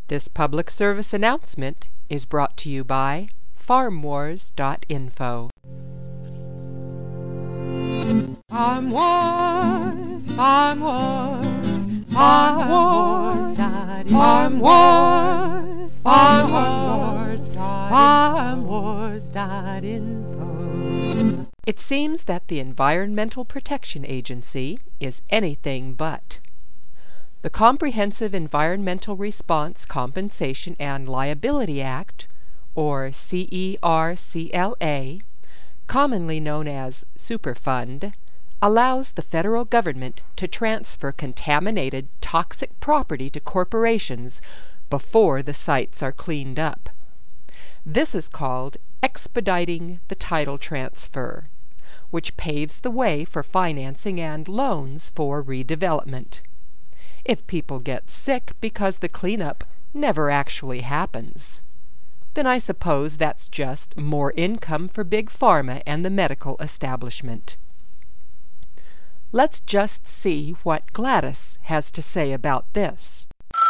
This public service announcement is brought to you by farmwars.info. Farm Wars, Farm Wars, Farm Wars, Farm Wars, Farm Wars, Farm Wars.info. It seems that the Environmental Protection Agency is anything but. The Comprehensive Environmental Response Compensation and Liability Act, or CERCLA, commonly known as Superfund, allows the federal government to transfer contaminated toxic property to corporations before the sites are cleaned up. This is called expediting the title transfer, which paves the way for financing and loans for redevelopment. If people get sick because the cleanup never actually happens, then I suppose that's just more income for Big Pharma and the medical establishment. Let's just see what Gladys has to say about this.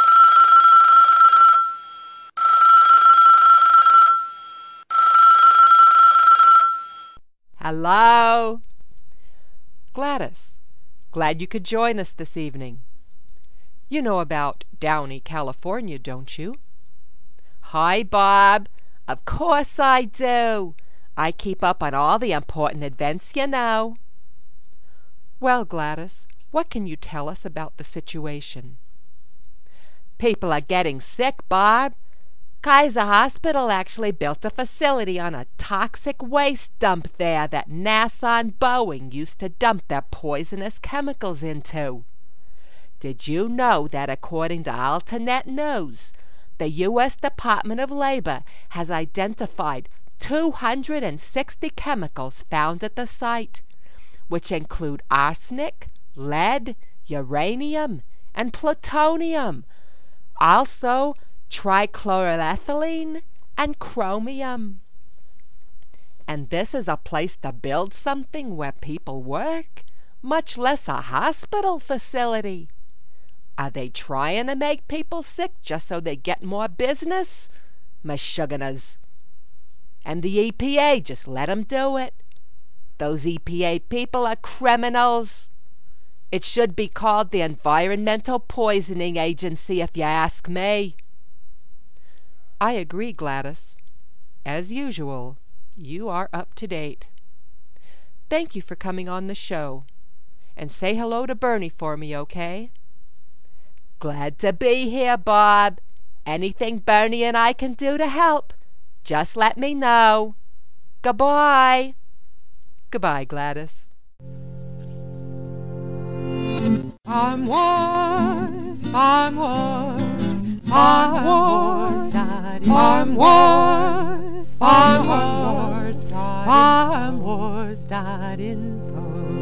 Hello? Gladys, glad you could join us this evening. You know about Downey, California, don't you? Hi, Bob. Of course I do. I keep up on all the important events, you know. Well, Gladys, what can you tell us about the situation? People are getting sick, Bob. Kaiser Hospital actually built a facility on a toxic waste dump there that NASA and Boeing used to dump their poisonous chemicals into. Did you know that according to Alternet News, the U.S. Department of Labor has identified 260 chemicals found at the site, which include arsenic, lead, uranium, and plutonium, also trichloroethylene and chromium. And this is a place to build something where people work, much less a hospital facility. Are they trying to make people sick just so they get more business? Meshuggahs. And the EPA just let them do it. Those EPA people are criminals. It should be called the Environmental Poisoning Agency, if you ask me. I agree, Gladys. As usual, you are up to date. Thank you for coming on the show. And say hello to Bernie for me, okay? Glad to be here, Bob. Anything Bernie and I can do to help, just let me know. Goodbye. Goodbye, Gladys. Farm Wars, Farm Wars, Farm Wars, Farm Wars, Farm Wars, Farm Wars.info.